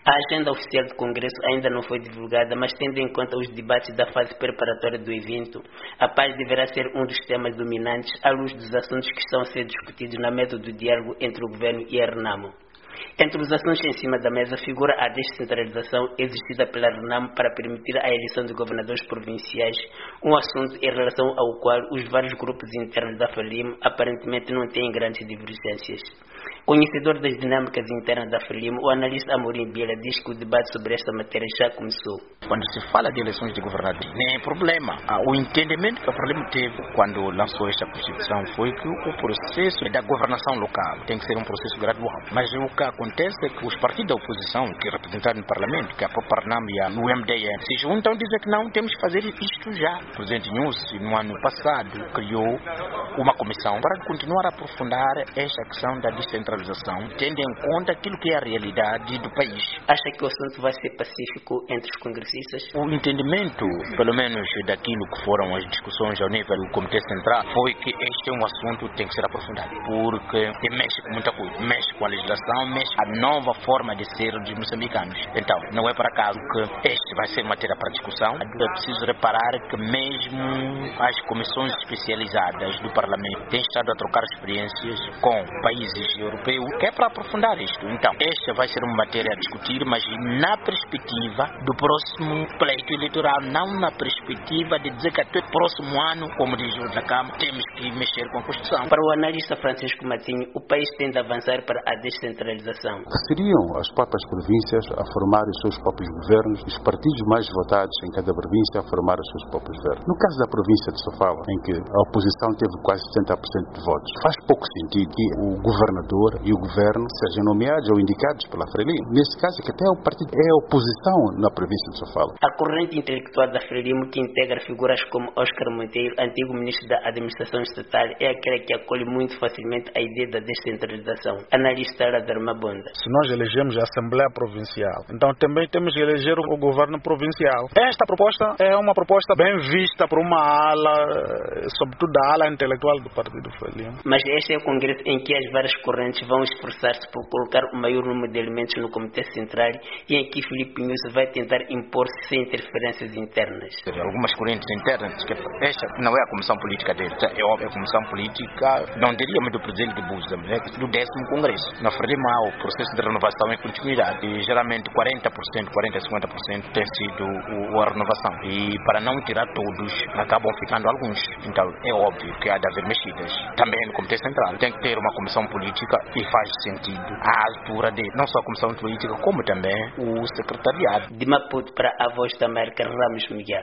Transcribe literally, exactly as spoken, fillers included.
A agenda oficial do Congresso ainda não foi divulgada, mas tendo em conta os debates da fase preparatória do evento, a paz deverá ser um dos temas dominantes à luz dos assuntos que estão a ser discutidos na mesa do diálogo entre o governo e a RENAMO. Entre os assuntos em cima da mesa figura a descentralização exigida pela RENAMO para permitir a eleição de governadores provinciais, um assunto em relação ao qual os vários grupos internos da FRELIMO aparentemente não têm grandes divergências. Conhecedor das dinâmicas internas da FRELIMO, o analista Amorim Biela diz que o debate sobre esta matéria já começou. Quando se fala de eleições de governador, nem é problema. O entendimento que a FRELIMO teve quando lançou esta Constituição foi que o processo da governação local tem que ser um processo gradual. Mas o que acontece é que os partidos da oposição, que é representado no Parlamento, que é a própria RENAMO e o M D M, se juntam e dizem que não, temos que fazer isto já. O presidente Nussi, no ano passado, criou uma comissão para continuar a aprofundar esta questão da descentralização, tendo em conta aquilo que é a realidade do país. Acha que o assunto vai ser pacífico entre os congressistas? O entendimento, pelo menos daquilo que foram as discussões ao nível do Comitê Central, foi que este é um assunto que tem que ser aprofundado, porque mexe com muita coisa, mexe com a legislação, mexe com a nova forma de ser dos moçambicanos. Então, não é por acaso que este vai ser matéria para discussão. É preciso reparar que mesmo as comissões especializadas do Parlamento têm estado a trocar experiências com países europeus, que é para aprofundar isto. Então, esta vai ser uma matéria a discutir, mas na perspectiva do próximo pleito eleitoral, não na perspectiva de dizer que até o próximo ano, como diz o da Câmara, temos que mexer com a Constituição. Para o analista Francisco Matinho, o país tende a avançar para a descentralização. Seriam as próprias províncias a formar os seus próprios governos, os partidos mais votados em cada província a formar os seus próprios governos. No caso da província de Sofala, em que a oposição teve quase setenta por cento de votos, faz pouco sentido que o governador e o governo sejam nomeados ou indicados pela FRELIMO. Nesse caso, é que até o partido é a oposição na província de Sofala. A corrente intelectual da FRELIMO, que integra figuras como Oscar Monteiro, antigo ministro da Administração Estatal, é aquela que acolhe muito facilmente a ideia da descentralização. Analista Lázaro Mabonda. Se nós elegemos a Assembleia Provincial, então também temos que eleger o governo provincial. Esta proposta é uma proposta bem vista por uma ala, sobretudo a ala intelectual do Partido FRELIMO. Mas este é o congresso em que as várias correntes vão esforçar-se por colocar o maior número de elementos no Comitê Central e em que Filipe Nussi vai tentar impor-se sem interferências internas. Algumas correntes internas, que esta não é a comissão política dele, é óbvio, a comissão política, não diríamos do presidente de Busa, é do décimo congresso. Na FRELIMO há o processo de renovação em continuidade e geralmente quarenta por cento, quarenta a cinquenta por cento tem sido o, a renovação. E para não tirar todos, acabam ficando alguns. Então é óbvio que há de haver mexidas. Também no Comitê Central tem que ter uma comissão política e faz sentido à altura de não só a comissão política, como também o secretariado. De Maputo para a Voz da América, Ramos Miguel.